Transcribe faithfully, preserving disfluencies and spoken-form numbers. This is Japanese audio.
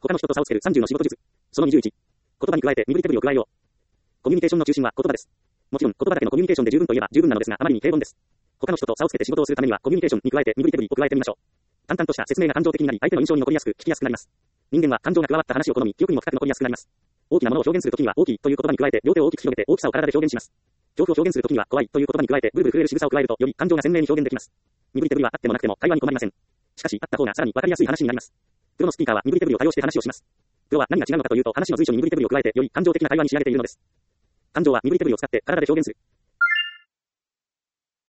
他の人と差をつけるさんじゅうの仕事術。そのにじゅういち。言葉に加えて身振り手振りを加えよう。コミュニケーションの中心は言葉です。もちろん、言葉だけのコミュニケーションで十分といえば十分なのですが、あまりに平凡です。他の人と差をつけて仕事をするためには、コミュニケーションに加えて身振り手振りを加えてみましょう。淡々とした説明が感情的になり、相手の印象に残りやすく、聞きやすくなります。人間は感情が加わった話を好み、記憶にも深く残りやすくなります。大きなものを表現するときには、大きいという言葉に加えて、両手を大きく広げて大きさを体で表現します。恐怖を表現するときには、怖いという言葉に加えて、ブルブル震える仕草を加えると、より感情が鮮明に表現できます。身振り手振りはあってもなくても会話に困りません。しかし、あった方がさらに分かりやすい話になります。プロのスピーカーは身振り手振りを多用して話をします。プロは何が違うのかというと、話の随所に身振り手振りを加えて、より感情的な会話に仕上げているのです。感情は身振り手振りを使って体で表現する。